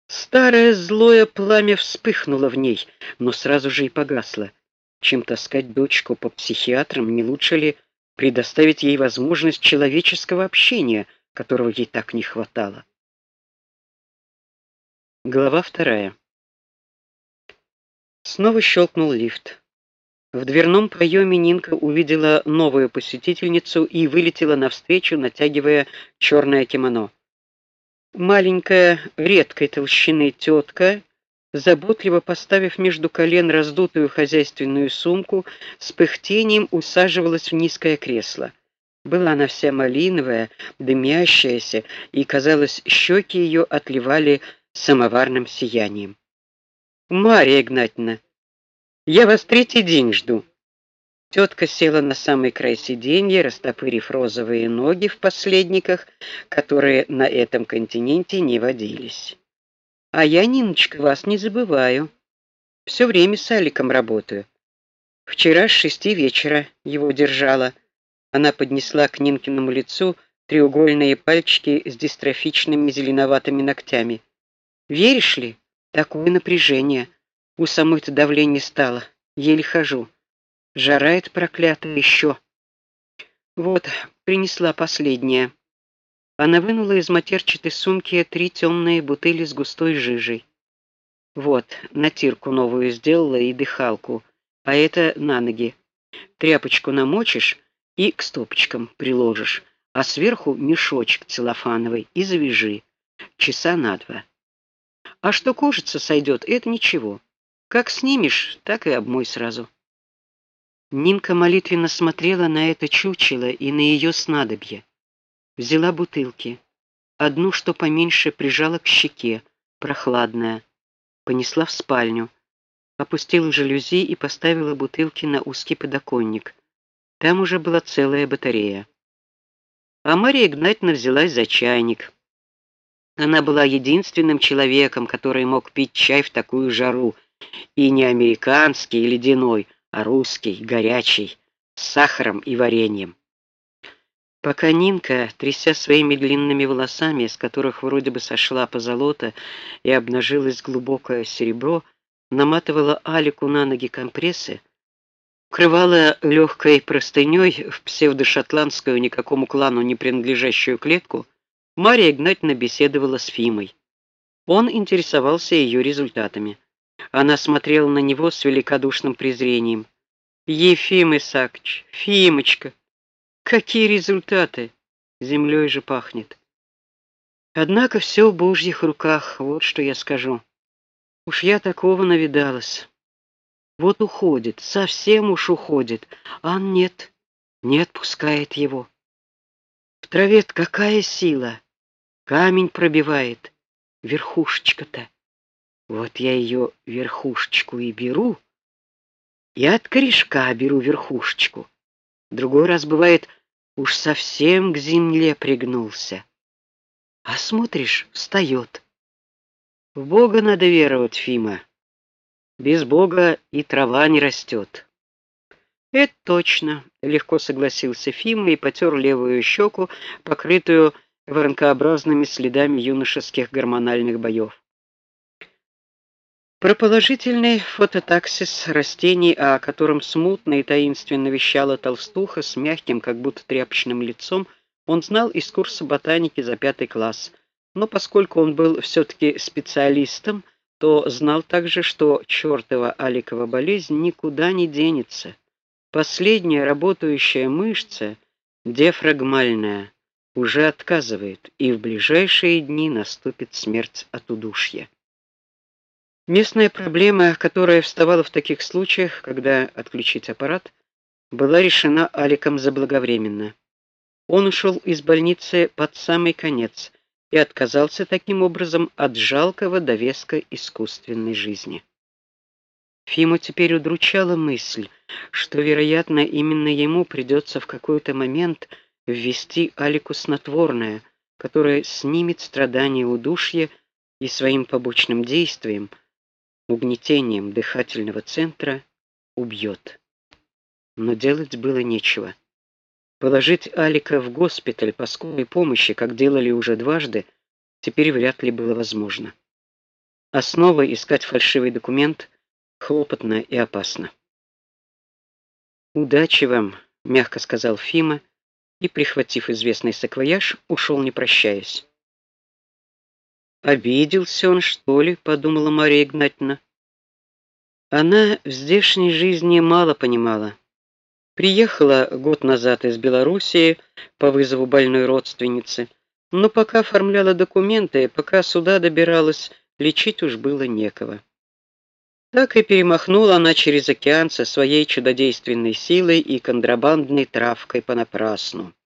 Старое злое пламя вспыхнуло в ней, но сразу же и погасло. Чем таскать дочку по психиатрам, не лучше ли предоставить ей возможность человеческого общения, которого ей так не хватало? Глава вторая. Снова щелкнул лифт. В дверном проеме Нинка увидела новую посетительницу и вылетела навстречу, натягивая черное кимоно. Маленькая, редкой толщины тетка, заботливо поставив между колен раздутую хозяйственную сумку, с пыхтением усаживалась в низкое кресло. Была она вся малиновая, дымящаяся, и, казалось, щеки ее отливали самоварным сиянием. «Марья Игнатьевна, я вас третий день жду». Тетка села на самый край сиденья, растопырив розовые ноги в последниках, которые на этом континенте не водились. «А я, Ниночка, вас не забываю. Все время с Аликом работаю. Вчера с 6 вечера его держала». Она поднесла к Нинкиному лицу треугольные пальчики с дистрофичными зеленоватыми ногтями. «Веришь ли? Такое напряжение. У самой-то давление стало. Еле хожу. Жара эта проклятая еще. Вот, принесла последнее». Она вынула из матерчатой сумки 3 темные бутыли с густой жижей. «Вот, натирку новую сделала и дыхалку, а это на ноги. Тряпочку намочишь и к стопочкам приложишь, а сверху мешочек целлофановый и завяжи. Часа на 2. А что кожица сойдет, это ничего. Как снимешь, так и обмой сразу». Нинка молитвенно смотрела на это чучело и на ее снадобье. Взяла бутылки. Одну, что поменьше, прижала к щеке, прохладная. Понесла в спальню. Опустила жалюзи и поставила бутылки на узкий подоконник. Там уже была целая батарея. А Марья Игнатьевна взялась за чайник. Она была единственным человеком, который мог пить чай в такую жару. И не американский и ледяной, а русский, горячий, с сахаром и вареньем. Пока Нинка, тряся своими длинными волосами, из которых вроде бы сошла позолота и обнажилось глубокое серебро, наматывала Алику на ноги компрессы, укрывала легкой простыней в псевдошотландскую, никакому клану не принадлежащую клетку, Марья Игнатьевна беседовала с Фимой. Он интересовался ее результатами. Она смотрела на него с великодушным презрением. «Ефим Исаакович, Фимочка, какие результаты? Землей же пахнет. Однако все в Божьих руках, вот что я скажу. Уж я такого навидалась. Вот уходит, совсем уж уходит, а нет, не отпускает его. В траве-то какая сила, камень пробивает, верхушечка-то. Вот я ее верхушечку и беру, и от корешка беру верхушечку. Другой раз бывает, уж совсем к земле пригнулся. А смотришь, встает. В Бога надо веровать, Фима. Без Бога и трава не растет. Это точно, легко согласился Фима и потер левую щеку, покрытую воронкообразными следами юношеских гормональных боев. Про положительный фототаксис растений, о котором смутно и таинственно вещала толстуха с мягким, как будто тряпочным лицом, он знал из курса ботаники за 5 класс. Но поскольку он был все-таки специалистом, то знал также, что чертова Аликова болезнь никуда не денется. Последняя работающая мышца, диафрагмальная, уже отказывает, и в ближайшие дни наступит смерть от удушья. Местная проблема, которая вставала в таких случаях, когда отключить аппарат, была решена Аликом заблаговременно. Он ушел из больницы под самый конец и отказался таким образом от жалкого довеска искусственной жизни. Фиму теперь удручала мысль, что, вероятно, именно ему придется в какой-то момент ввести Алику снотворное, которое снимет страдания удушья и своим побочным действием, угнетением дыхательного центра, убьет. Но делать было нечего. Положить Алика в госпиталь по скорой помощи, как делали уже дважды, теперь вряд ли было возможно. а снова искать фальшивый документ хлопотно и опасно. Удачи вам, мягко сказал Фима и, прихватив известный саквояж, ушел, не прощаясь. Обиделся он, что ли, подумала Мария Игнатьевна. Она в здешней жизни мало понимала. Приехала год назад из Белоруссии по вызову больной родственницы, но пока оформляла документы, пока сюда добиралась, лечить уж было некого. Так и перемахнула она через океан со своей чудодейственной силой и контрабандной травкой понапрасну.